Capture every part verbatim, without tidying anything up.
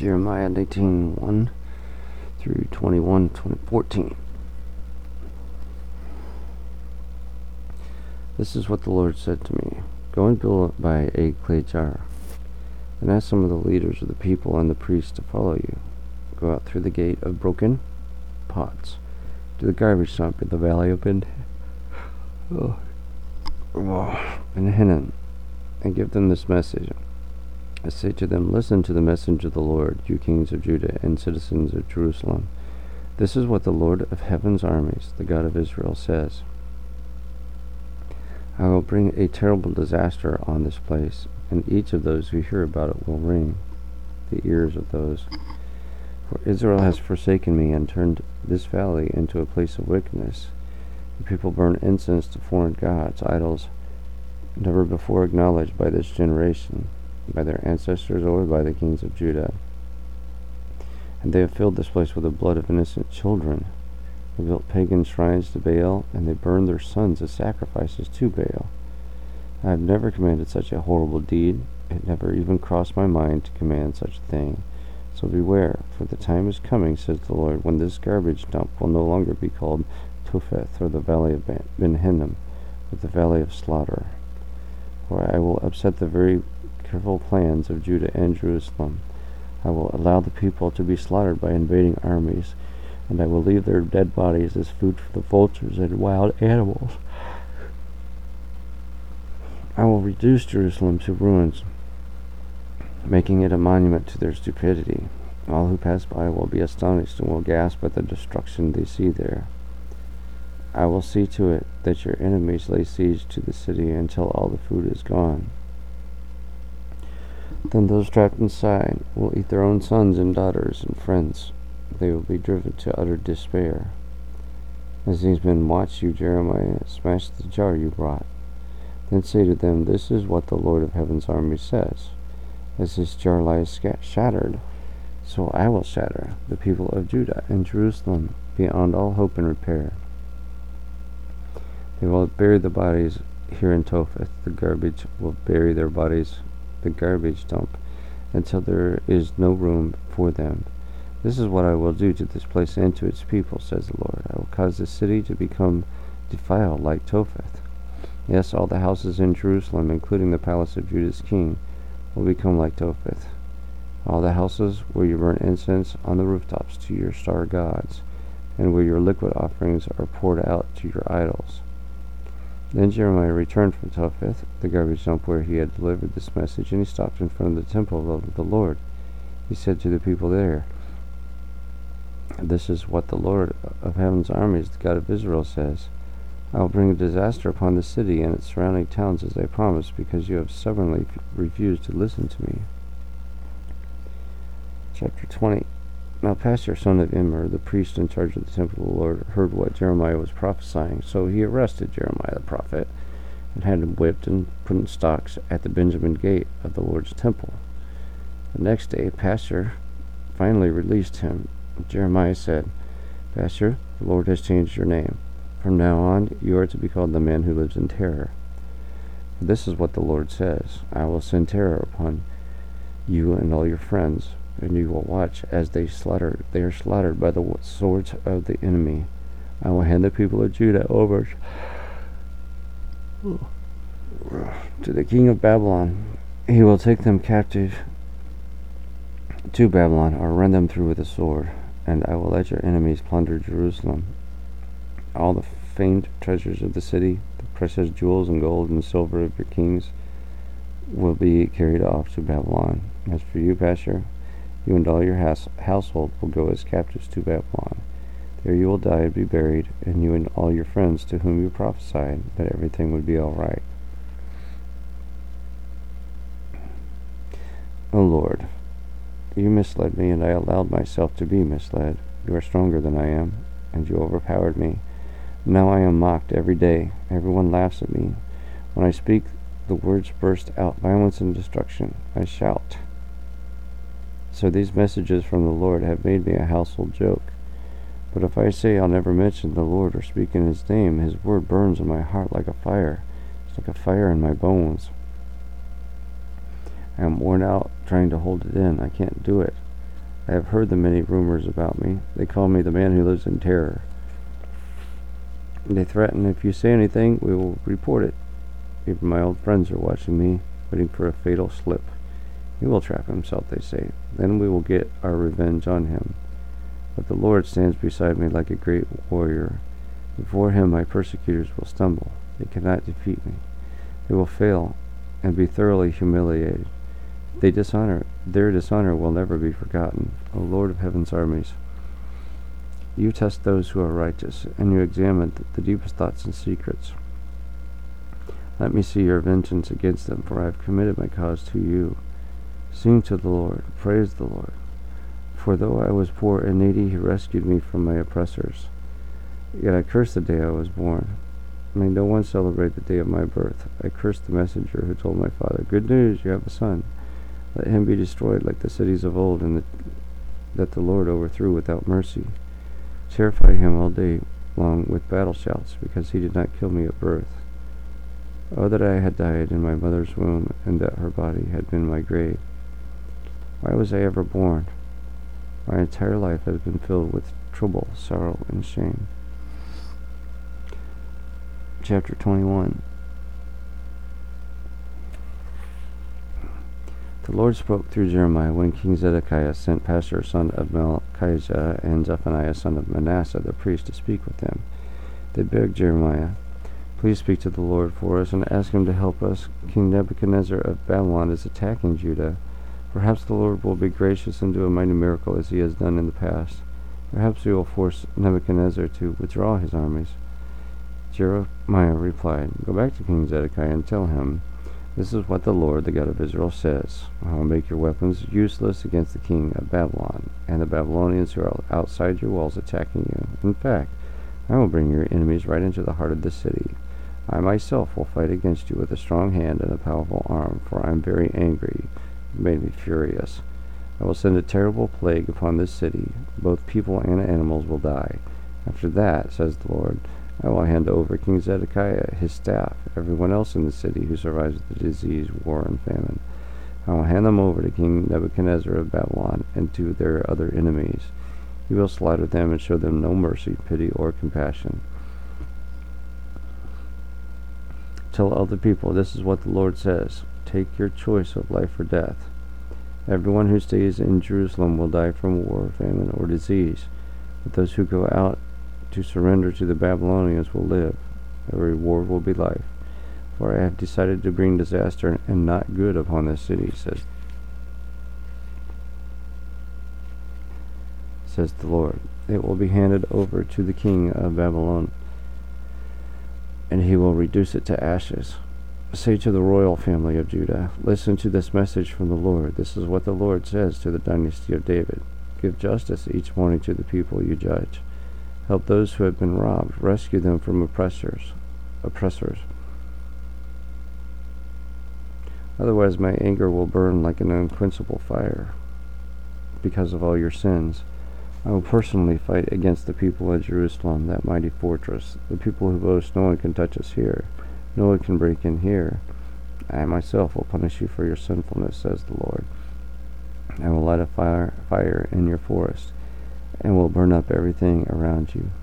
Jeremiah nineteen, one through twenty-one, fourteen. This is what the Lord said to me. Go and build by a clay jar, and ask some of the leaders of the people and the priests to follow you. Go out through the gate of broken pots to the garbage dump in the valley of Ben, oh, oh, Ben Hinnom, and give them this message. I say to them, listen to the message of the Lord, you kings of Judah and citizens of Jerusalem. This is what the Lord of heaven's armies, the God of Israel, says. I will bring a terrible disaster on this place, and each of those who hear about it will wring the ears of those. For Israel has forsaken me and turned this valley into a place of wickedness. The people burn incense to foreign gods, idols never before acknowledged by this generation, by their ancestors or by the kings of Judah. And they have filled this place with the blood of innocent children. They built pagan shrines to Baal, and they burned their sons as sacrifices to Baal. I have never commanded such a horrible deed. It never even crossed my mind to command such a thing. So beware, for the time is coming, says the Lord, when this garbage dump will no longer be called Topheth, or the valley of Ben Hinnom, but the valley of slaughter. For I will upset the very careful plans of Judah and Jerusalem. I will allow the people to be slaughtered by invading armies, and I will leave their dead bodies as food for the vultures and wild animals. I will reduce Jerusalem to ruins, making it a monument to their stupidity. All who pass by will be astonished and will gasp at the destruction they see there. I will see to it that your enemies lay siege to the city until all the food is gone. Then those trapped inside will eat their own sons and daughters and friends. They will be driven to utter despair. As these men watch you, Jeremiah, smash the jar you brought. Then say to them, this is what the Lord of heaven's army says. As this jar lies shattered, so I will shatter the people of Judah and Jerusalem beyond all hope and repair. They will bury the bodies here in Topheth. The garbage will bury their bodies, the garbage dump, until there is no room for them. This is what I will do to this place and to its people, says the Lord. I will cause the city to become defiled like Topheth. Yes, all the houses in Jerusalem, including the palace of Judah's king, will become like Topheth. All the houses where you burn incense on the rooftops to your star gods, and where your liquid offerings are poured out to your idols. Then Jeremiah returned from Topheth, the garbage dump where he had delivered this message, and he stopped in front of the temple of the Lord. He said to the people there, this is what the Lord of heaven's armies, the God of Israel, says. I will bring a disaster upon the city and its surrounding towns as I promised, because you have stubbornly refused to listen to me. Chapter twenty. Now Pashur, son of Immer, the priest in charge of the temple of the Lord, heard what Jeremiah was prophesying, so he arrested Jeremiah the prophet, and had him whipped and put in stocks at the Benjamin gate of the Lord's temple. The next day Pashur finally released him. Jeremiah said, Pashur, the Lord has changed your name. From now on, you are to be called the man who lives in terror. For this is what the Lord says, I will send terror upon you and all your friends, and you will watch as they slaughter. They are slaughtered by the swords of the enemy. I will hand the people of Judah over to the king of Babylon. He will take them captive to Babylon, or run them through with a sword, and I will let your enemies plunder Jerusalem. All the famed treasures of the city, the precious jewels and gold and silver of your kings, will be carried off to Babylon. As for you, Pashur, you and all your house, household will go as captives to Babylon. There you will die and be buried, and you and all your friends to whom you prophesied that everything would be all right. O Lord, you misled me, and I allowed myself to be misled. You are stronger than I am, and you overpowered me. Now I am mocked every day. Everyone laughs at me. When I speak, the words burst out, violence and destruction. I shout. So these messages from the Lord have made me a household joke. But if I say I'll never mention the Lord or speak in his name, his word burns in my heart like a fire. It's like a fire in my bones. I am worn out trying to hold it in. I can't do it. I have heard the many rumors about me. They call me the man who lives in terror. They threaten, if you say anything, we will report it. Even my old friends are watching me, waiting for a fatal slip. He will trap himself, they say. Then we will get our revenge on him. But the Lord stands beside me like a great warrior. Before him my persecutors will stumble. They cannot defeat me. They will fail and be thoroughly humiliated. They dishonor, their dishonor will never be forgotten. O Lord of heaven's armies, you test those who are righteous, and you examine the deepest thoughts and secrets. Let me see your vengeance against them, for I have committed my cause to you. Sing to the Lord, praise the Lord. For though I was poor and needy, he rescued me from my oppressors. Yet I curse the day I was born. May no one celebrate the day of my birth. I curse the messenger who told my father, good news, you have a son. Let him be destroyed like the cities of old, and the, that the Lord overthrew without mercy. Terrify him all day long with battle shouts, because he did not kill me at birth. Oh, that I had died in my mother's womb, and that her body had been my grave. Why was I ever born? My entire life has been filled with trouble, sorrow, and shame. Chapter twenty-one. The Lord spoke through Jeremiah when King Zedekiah sent Pashur son of Malchijah and Zephaniah son of Manasseh the priest to speak with them. They begged Jeremiah, please speak to the Lord for us and ask him to help us. King Nebuchadnezzar of Babylon is attacking Judah. Perhaps the Lord will be gracious and do a mighty miracle as he has done in the past. Perhaps he will force Nebuchadnezzar to withdraw his armies. Jeremiah replied, go back to King Zedekiah and tell him, this is what the Lord, the God of Israel, says. I will make your weapons useless against the king of Babylon, and the Babylonians who are outside your walls attacking you. In fact, I will bring your enemies right into the heart of the city. I myself will fight against you with a strong hand and a powerful arm, for I am very angry. You made me furious. I will send a terrible plague upon this city. Both people and animals will die. After that, says the Lord, I will hand over King Zedekiah, his staff, everyone else in the city who survives the disease, war, and famine. I will hand them over to King Nebuchadnezzar of Babylon and to their other enemies. He will slaughter them and show them no mercy, pity, or compassion. Tell all the people, this is what the Lord says. Take your choice of life or death. Everyone who stays in Jerusalem will die from war, famine, or disease, but those who go out to surrender to the Babylonians will live. Their reward will be life. For I have decided to bring disaster and not good upon this city, says, says the Lord. It will be handed over to the king of Babylon, and he will reduce it to ashes. Say to the royal family of Judah, listen to this message from the Lord. This is what the Lord says to the dynasty of David. Give justice each morning to the people you judge. Help those who have been robbed. Rescue them from oppressors. Oppressors. Otherwise my anger will burn like an unquenchable fire. Because of all your sins, I will personally fight against the people of Jerusalem, that mighty fortress, the people who boast, no one can touch us here, no one can break in here. I myself will punish you for your sinfulness, says the Lord. I will light a fire, fire in your forest, and will burn up everything around you.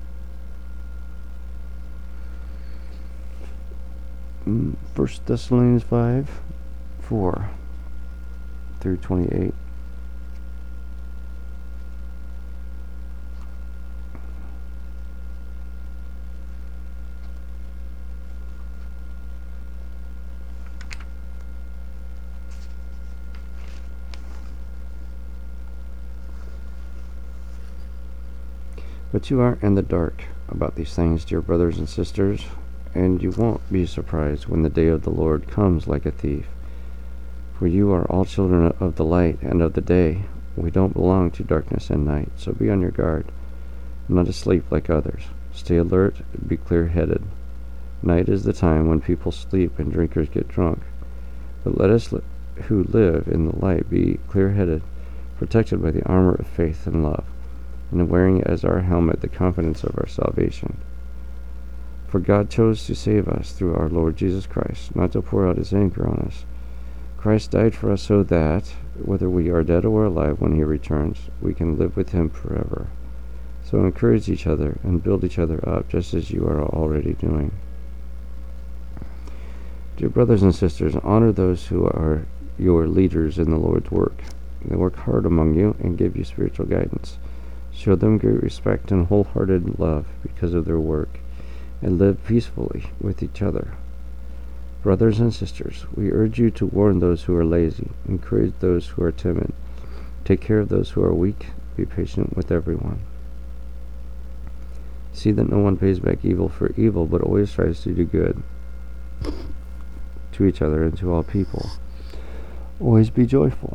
First Thessalonians five, four through twenty-eight. But you aren't in the dark about these things, dear brothers and sisters, and you won't be surprised when the day of the Lord comes like a thief. For you are all children of the light and of the day. We don't belong to darkness and night, so be on your guard. Not asleep like others. Stay alert, be clear-headed. Night is the time when people sleep and drinkers get drunk. But let us li- who live in the light be clear-headed, protected by the armor of faith and love, and wearing as our helmet the confidence of our salvation. For God chose to save us through our Lord Jesus Christ, not to pour out his anger on us, Christ died for us so that, whether we are dead or alive when he returns, we can live with him forever. So encourage each other and build each other up, just as you are already doing. Dear brothers and sisters, honor those who are your leaders in the Lord's work. They work hard among you and give you spiritual guidance. Show them great respect and wholehearted love because of their work, and live peacefully with each other. Brothers and sisters, we urge you to warn those who are lazy, encourage those who are timid, take care of those who are weak, be patient with everyone. See that no one pays back evil for evil, but always tries to do good to each other and to all people. Always be joyful.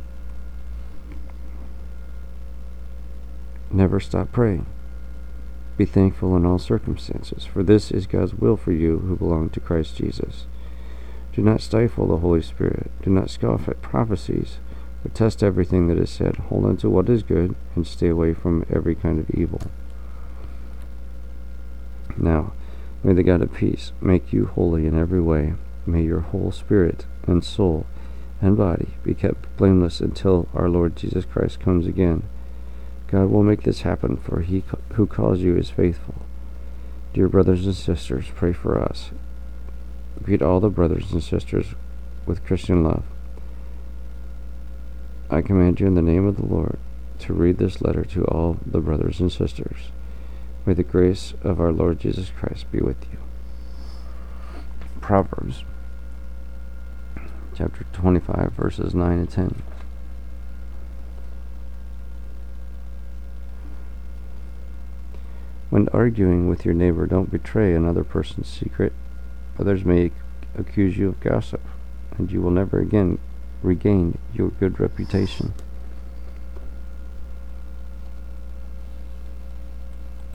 Never stop praying. Be thankful in all circumstances, for this is God's will for you who belong to Christ Jesus. Do not stifle the Holy Spirit. Do not scoff at prophecies, but test everything that is said. Hold on to what is good, and stay away from every kind of evil. Now, may the God of peace make you holy in every way. May your whole spirit and soul and body be kept blameless until our Lord Jesus Christ comes again. God will make this happen, for he who calls you is faithful. Dear brothers and sisters, pray for us. Greet all the brothers and sisters with Christian love. I command you in the name of the Lord to read this letter to all the brothers and sisters. May the grace of our Lord Jesus Christ be with you. Proverbs chapter twenty-five, verses nine and ten. When arguing with your neighbor, don't betray another person's secret. Others may accuse you of gossip, and you will never again regain your good reputation.